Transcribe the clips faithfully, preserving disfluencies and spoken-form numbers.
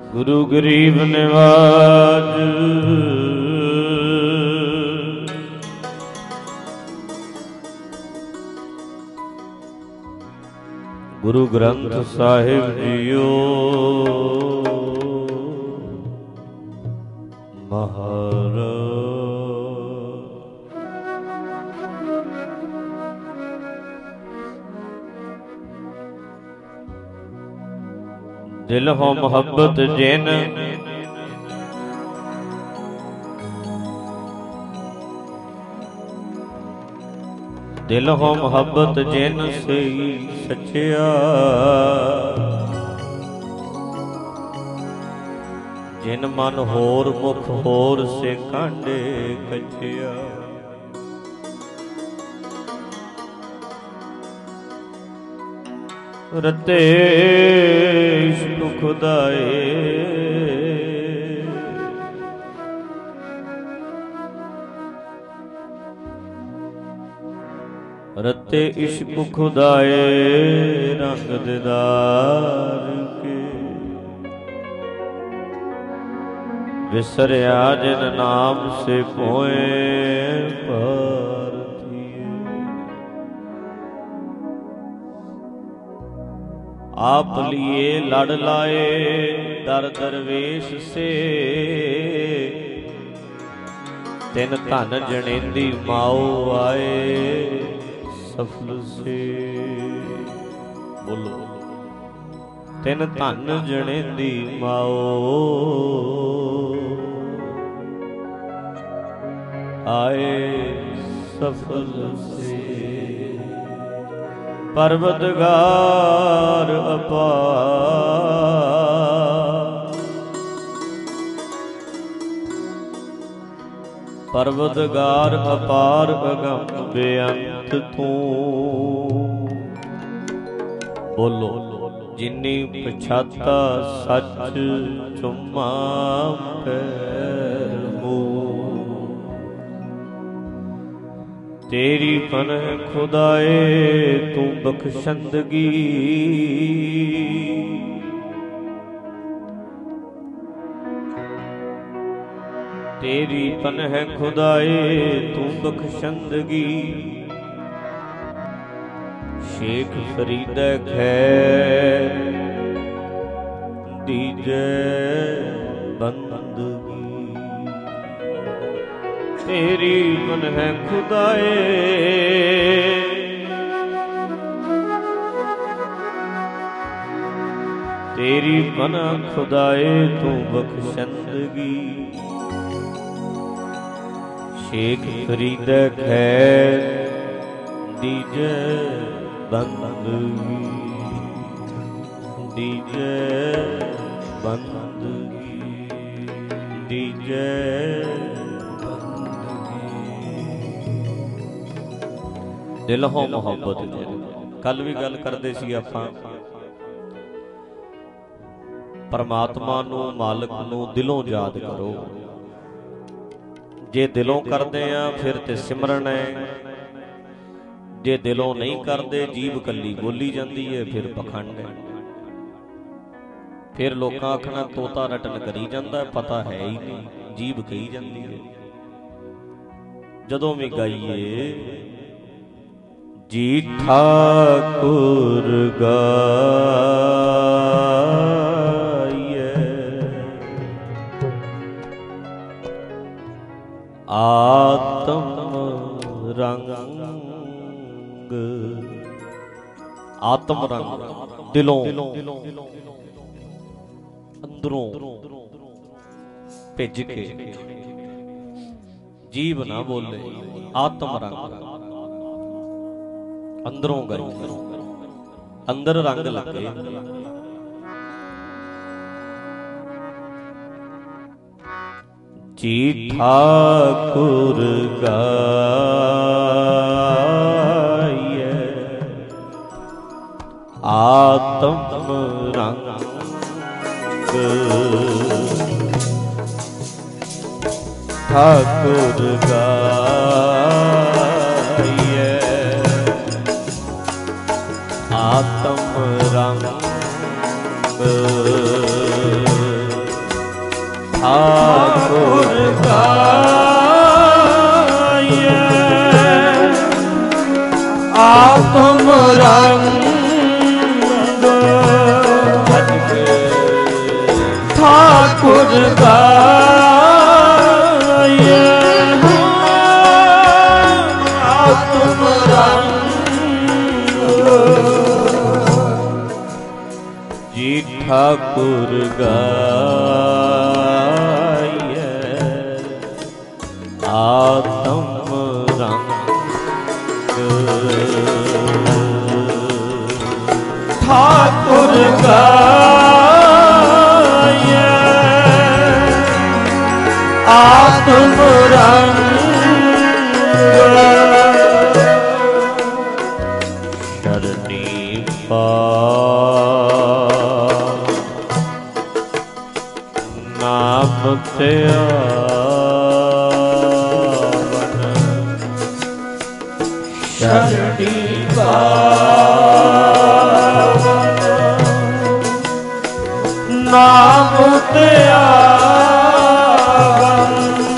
गुरु गरीब निवाज गुरु ग्रंथ साहिब जियो महाराज। दिल हो मोहब्बत जिन दिल हो मोहब्बत जिन से सच्चिया जिन मन होर मुख होर से कांडे कचिया। रते इश्क खुदाए रते इश्क खुदाए रंग दीदार के विसरिया जिन नाम से पोए पारथिए। आप लिए लड़ लाए दर दरवेश से तिन धन जनेंदी माओ आए सफल से। बोलो तिन धन जनेंदी माओ आए सफल से। परवतगार अपार परवतगार अपार अगम बेअंत तू। बोलो जिन्नी पछाता सच चुम्मा पैर मुँह। तेरी पनह खुदाए तू बख्शंदगी तेरी पनह खुदाए तू बख्शंदगी। शेख फरीद खैर दीजे बंदगी। तेरी पनह खुदाए तेरी पनह खुदाए तू बख्शंदगी। शेख फरीद खैर दीजे बंदगी दीजे बंदगी दीजे बंदगी। दिल हो मोहब्बत जिन। कल भी गल करते सी आपां परमात्मा नूं मालिक नूं दिलों याद करो। जे दिलों करते हैं फिर ते सिमरन है, जे दिलों नहीं करते जीभ कली बोली जाती है फिर पखंड है। फिर लोग आखना तोता रटन करी जाता पता है ही नहीं जीभ कही जाती है। जदों भी गाइए जी ठाकुर गाइए आत्म रंग आत्म रंग दिलों अंदरों भेज के जीव ना बोले आत्म रंग अंदरों गई अंदर रंग लगे। जी ठाकुर गाइए आत्म रंग ठाकुर गाइए आत्म रंग आत्म रंग ठाकुर गाय आत्म रंग जी ठाकुर गाय आत्म रंग ठाकुर गाय आत्म रंग शरणी पार नाम त्यावन शरणी पावन नाम त्यावन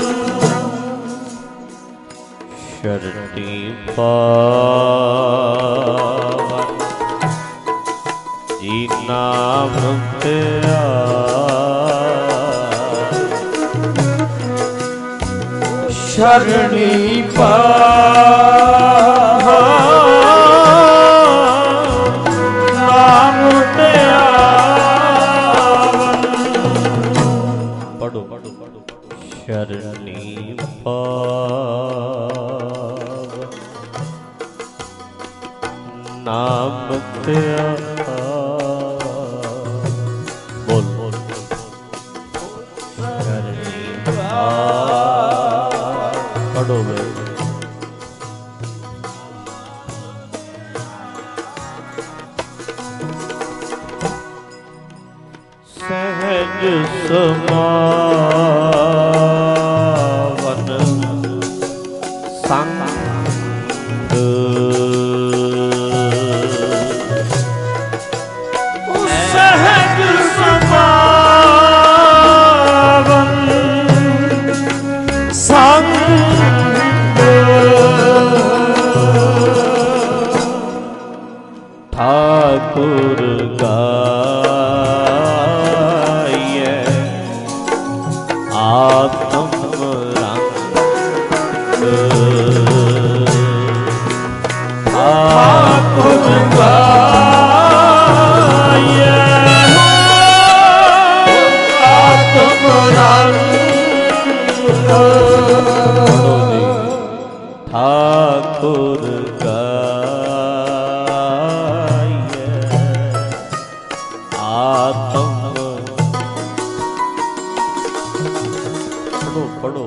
शरणी पावन जी नाम त्यावन शरणी पावन नाम त्यावन पढ़ो पढ़ो पढ़ो शरणी पावन नाम त्यावन बोल बोल शरणी पावन पढ़ो बे सहज समावन संग सहज समावन संग ठाकुर गाय आत्म रंग ठाकुर गाय आत्म रंग ठाकुर गाय आत्म पढ़ो पढ़ो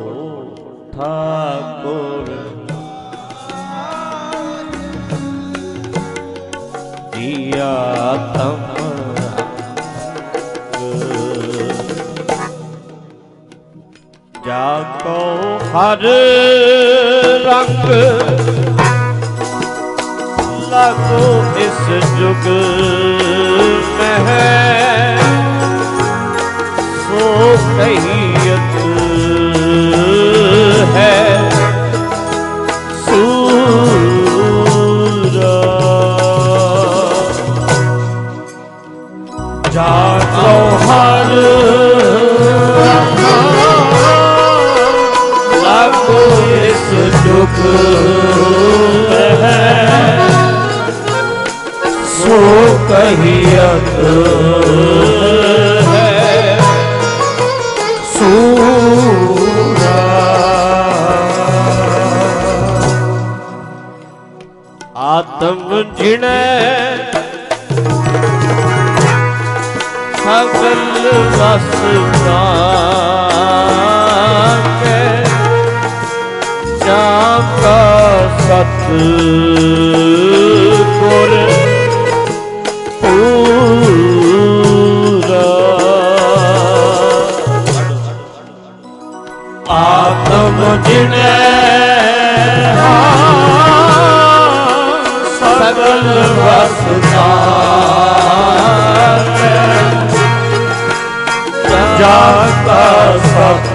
ठाकुर जी आत्म जाको हर रंग लगो इस जुग में है सो कहियत है सूरा जाको हर लगो इस जुग में है सो कहियत है सूरा आत्म जिणे सगल वसना के जाका सत गुर पूरा आत्म जिने सगल वसना जाका सत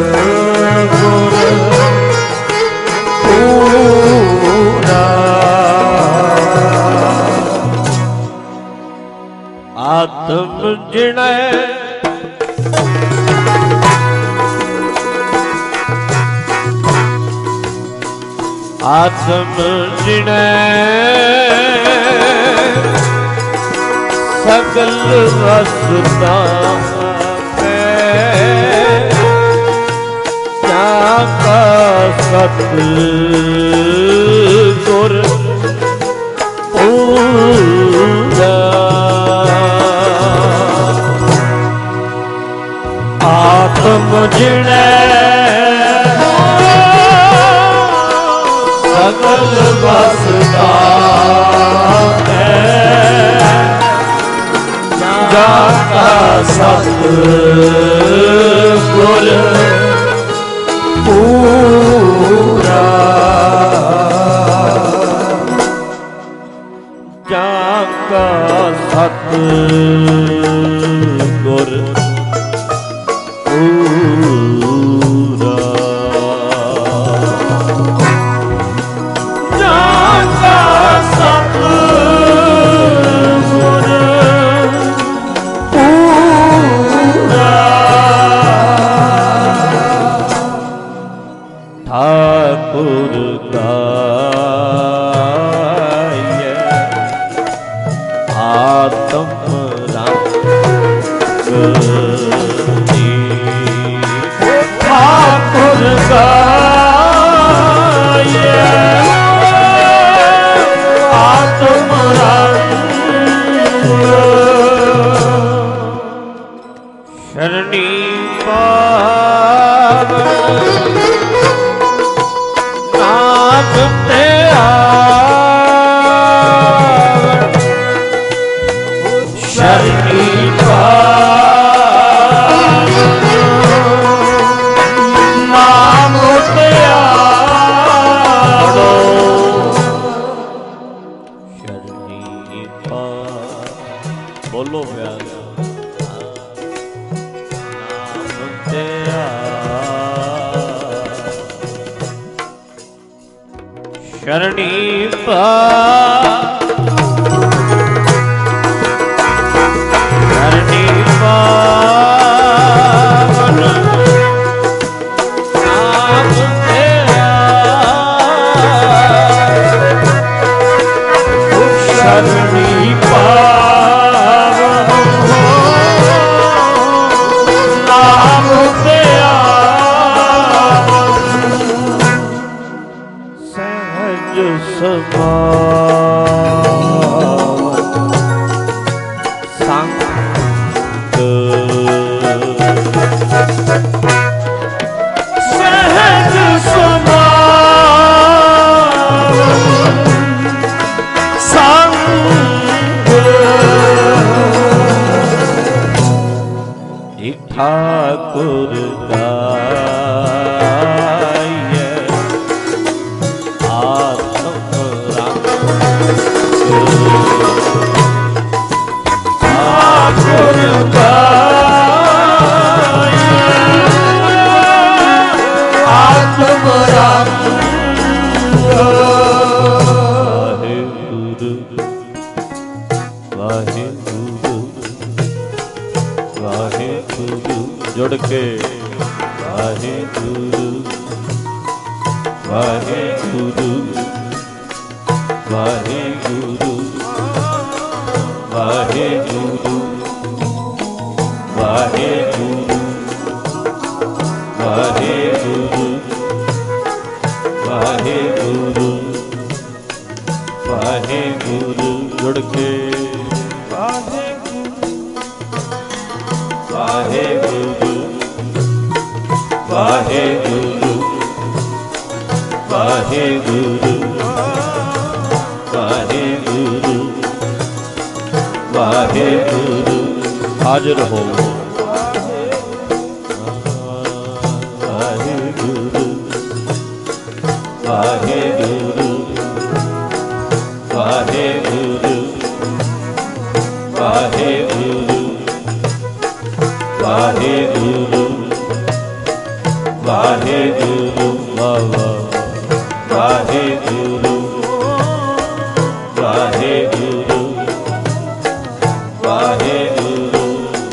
गुर पूरा ਜਿਣੈ ਆਤਮ ਜਿਣੈ ਸਗਲ ਵਸਤਾ ਮੈਂ ਕਿਆ ਕਾ ਸਤ ਗੁਰ ਪੂਰਾ ਆਤਮ ਜਿਣੈ ਸਗਲ ਵਸਦਾ ਹੈ ਜਾ ਕਾ ਸਤ ਗੁਰ ਪੂਰਾ ਜਾ ਕਾ ਸਤ ਗੁਰ ਪੂਰਾ ਜਾ ਕਾ ਸਤ ਗੁਰ ਪੂਰਾ ਠਾਕੁਰ ਗਾਇ ਆਤਮ ਰੰਗ ਠਾਕੁਰ ਗਾਇ ਆਤਮ ਰੰਗ ਸ਼ਰਣੀ ਪਾਵਨ ਨਾਮ ਤੇ ਆਵਣ ਸ਼ਰਣੀ ਪਾਵਨ ਨਾਮ ਤੇ ਆਵਣ ਸ਼ਰਣੀ ਪਾ ਬੋਲੋ ਪਿਆਰ ਨਾਮ ਤੇ ਸ਼ਰਣੀ ਪਾ ਸ਼ਰਣੀ ਪਾਵਨ ਨਾਮ ਤੇਰਾ ਸ਼ਰਣੀ ਪਾਵਨ ਨਾਮ ਤੇ ਆਵਣ ਸਹਿਜ ਸਮਾਵਨ ਸੰਗ ਸਹਿਜ ਸਮਾਵਨ ਸੰਗ ਠਾਕੁਰ ਗਾਇ ਆਤਮ ਰੰਗ ਠਾਕੁਰ ਗਾਇ ਆਤਮ ਰੰਗ ਵਾਹਿਗੁਰੂ ਵਾਹਿਗੁਰੂ ਜੁੜ ਕੇ ਵਾਹਿਗੁਰੂ ਵਾਹਿਗੁਰੂ ਵਾਹਿਗੁਰੂ ਵਾਹਿਗੁਰੂ ਵਾਹਿਗੁਰੂ ਵਾਹਿਗੁਰੂ ਵਾਹਿਗੁਰੂ ਵਾਹਿਗੁਰੂ ਜੁੜ ਕੇ ਵਾਹਿਗੁਰੂ ਵਾਹਿਗੁਰੂ ਵਾਹਿਗੁਰੂ ਵਾਹਿਗੁਰੂ ਵਾਹਿਗੁਰੂ ਹਾਜ਼ਰ ਹੋ ਵਾਹਿਗੁਰੂ ਵਾਹਿਗੁਰੂ ਵਾਹਿਗੁਰੂ ਵਾਹਿਗੁਰੂ ਵਾਹਿਗੁਰੂ ਵਾਹਿਗੁਰੂ ਵਾਹਿਗੁਰੂ ਵਾਹਿਗੁਰੂ ਵਾਹਿਗੁਰੂ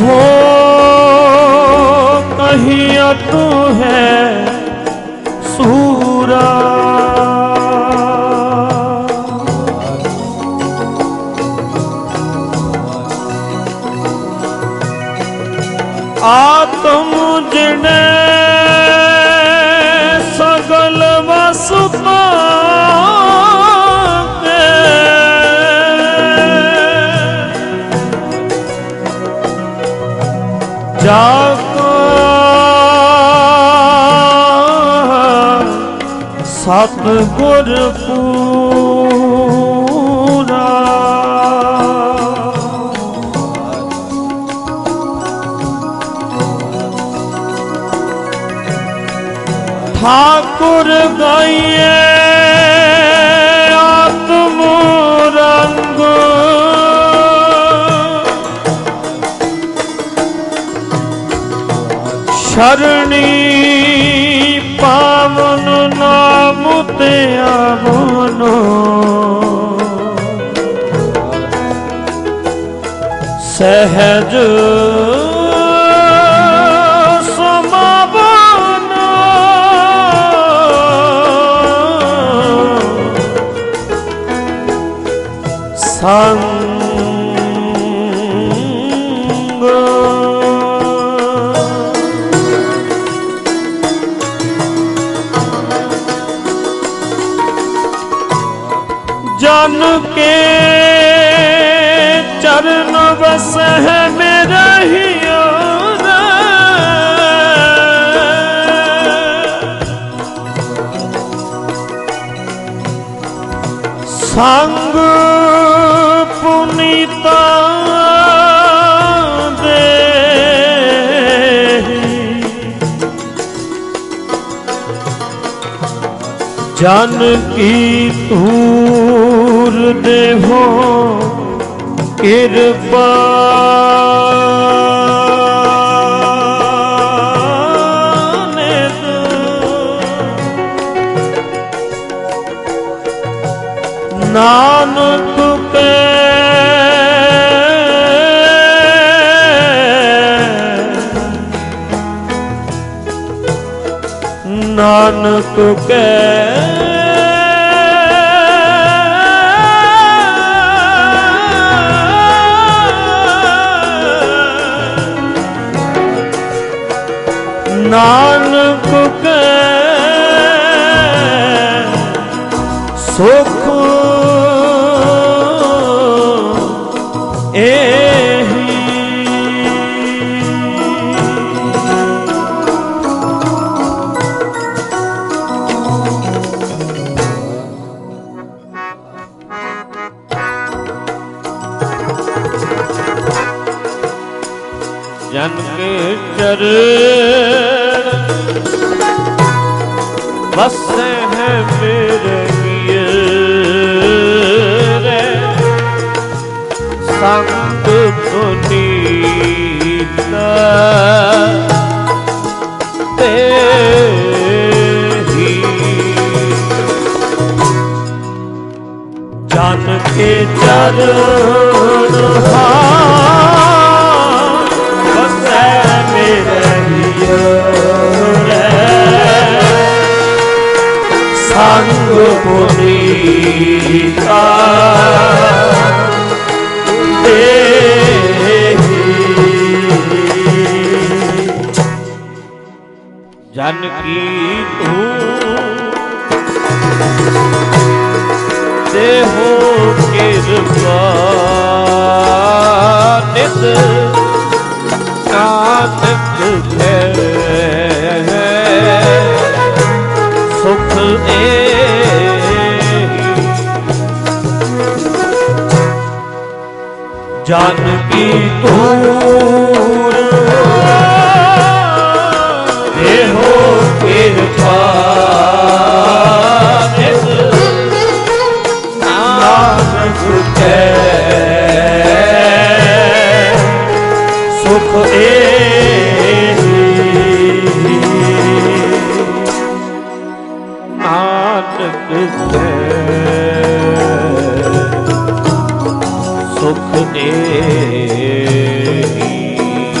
सो कहिया तू है सूरा, आत्म जिने सगल वसुता जाको सतगुर पूरा, ठाकुर गाइए आत्म रंग, शरणी पावन नाम ते आवनो, सहज समावनो, संग जन के चरण बस है मेरा ही संग पुनीता दे, जन की तूर देहो कृपा, नानक के नानक के नानक के सुख एही, जन के चरण बसे हैं मेरे रे, संत पुनीता तेहि, जन के चरण बसे मेरे रे, संग पुनीता तेहि, जन की धूम देहो कृपा, नित नानक है सुख एहि, जानकी तूर देहो कृपा, नानक है सुख एहि, नानक है सुख एहि।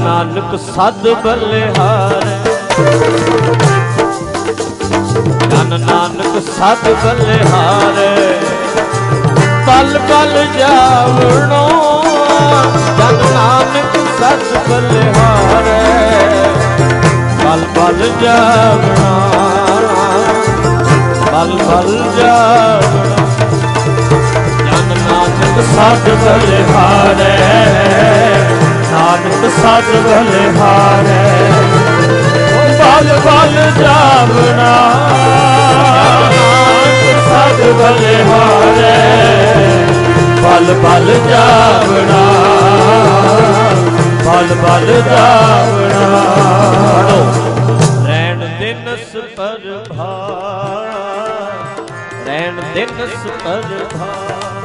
ਨਾਨਕ ਸਦ ਬਲਿਹਾਰੈ ਜਨ ਨਾਨਕ ਸਦ ਬਲਿਹਾਰੈ ਬਲ ਬਲ ਜਾਵਣੋ ਜਨ ਨਾਨਕ ਸਦ ਬਲਿਹਾਰੈ ਬਲ ਬਲ ਜਾਵਣਾ ਬਲ ਬਲ ਜਾਵਣਾ ਜਨ ਨਾਨਕ ਸਦ ਬਲਿਹਾਰੈ ਨਾਨਕ ਸਦ ਬਲਿਹਾਰੈ ਬਲ ਬਲ ਜਾਵਣਾ ਨਾਨਕ ਸਦ ਬਲਿਹਾਰੈ ਬਲ ਬਲ ਜਾਵਣਾ ਬਲ ਬਲ ਜਾਵਣਾ ਰਹਿਣ ਦਿਨਸ ਪ੍ਰਭਾ ਰਹਿਣ ਦਿਨਸ ਪ੍ਰਭਾ